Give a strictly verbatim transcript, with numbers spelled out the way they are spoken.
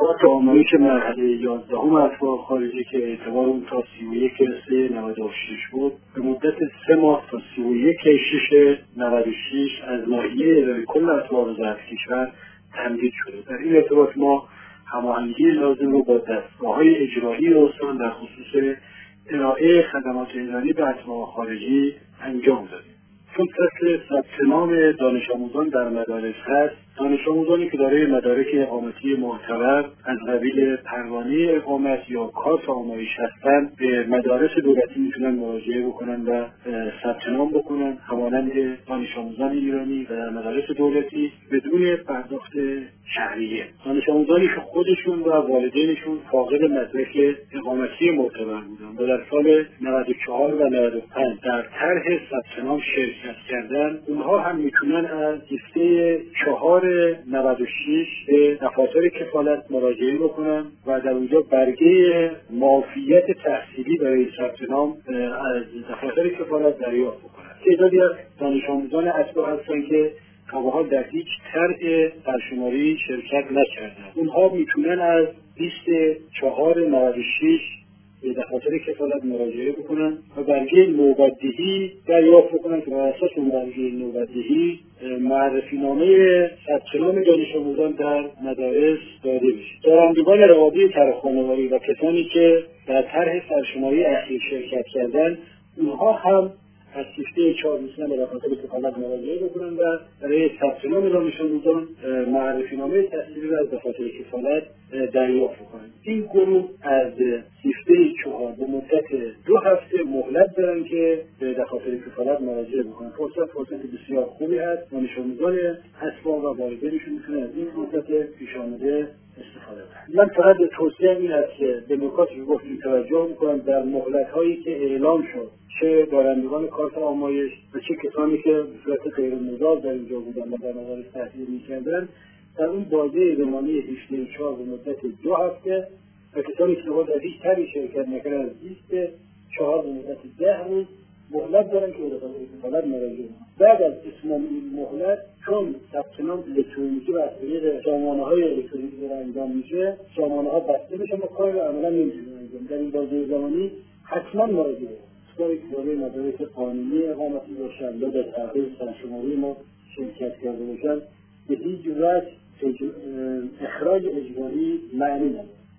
کارت آمایش مرحله یازدهم اتباع خارجی که اعتبار اون تا سی و یک سه نود و شش بود، به مدت سه ماه تا سی و یک شش نود و شش از ناحیه اداره کل اتباع وزارت کشور تمدید شده. در این ارتباط ما هماهنگی لازم رو با دستگاه‌های اجرایی استان در خصوص ارائه خدمات اداری به اتباع خارجی انجام دادیم. چون فصل ثبت نام دانش آموزان در مدارس هست، دانش آموزانی که دارای مدارک اقامتی معتبر از قبیل پروانه اقامت یا کارت آمایش هستند به مدارس دولتی میتونن مراجعه بکنن و ثبت نام بکنن، همانند دانش آموزان ایرانی و در مدارس دولتی بدون پرداخت شهریه. دانش آموزانی که خودشون و والدینشون فاقد مدرک اقامتی معتبر بودن و در سال نود و چهار و نود و پنج در طرح ثبت نام شرکت کردن، اونها هم میتونن از دیسته چهار نود و شش به دفاتر کفالت مراجعه بکنن و در اونجا برگه معافیت تحصیلی برای ثبت نام از دفاتر کفالت دریافت بکنن. تعدادی از دانش آموزان اتباع هستن که تا به حال در هیچ طرح برشماری شرکت نکردن. اونها میتونن از بیست چهار نود و شش به دفاتر کفالت مراجعه بکنن و برگه نوبت‌دهی دریافت بکنن که بر اساس اون برگه نوبت‌دهی معرفی نامه ثبت نام دانش آموزان در مدارس داده بشه. دارندگان روابط طرح خانواری و کسانی که در طرح سرشماری اخیر شرکت کردن، اونها هم از شیفته چهار میتونن به دفاتر کفالت مراجعه بکنن و برای ثبت نام دانش آموزان معرفی نامه تحصیلی را از دفاتر کفالت دریافت بکنن. این گروه از شیفته چهار به مدت دو هفته مهلت دارن که به دفاتر کفالت مراجعه بکنن. فرصت فرصت بسیار خوبی هست. دانش آموزان اتباع و والدینشون میتونن از این فرصت پیش آمده استفاده کنن. من فقط توصیه این است که به نکاتی که گفتیم توجه بکنن. در مهلت‌هایی که اعلام شد، چه دارندگان کارت آمایش و چه کسانی که به صورت غیر مجاز در اینجا بودن و در مدارس تحصیل می‌کردن، در اون بازه زمانی هجده چهار به مدت دو هفته و کسانی که در هیچ طرحی شرکت نکردن از بیست چهار به مدت ده روز مهلت دارن که به دفاتر کفالت مراجعه کنند. بعد از اتمام این مهلت، چون ثبت نام الکترونیکی و از طریق سامانه‌های الکترونیکی داره انجام میشه، سامانه‌ها بسته میشن و کار رو عملا نمیتونن انجام. در این بازه زمانی حتما مراجعه کنید. که برای مدارس قانونی اقامتی باشن یا در طرح سرشماری ما شرکت کرده باشن، به هیچ وجه اخراج اجباری معنی نداره.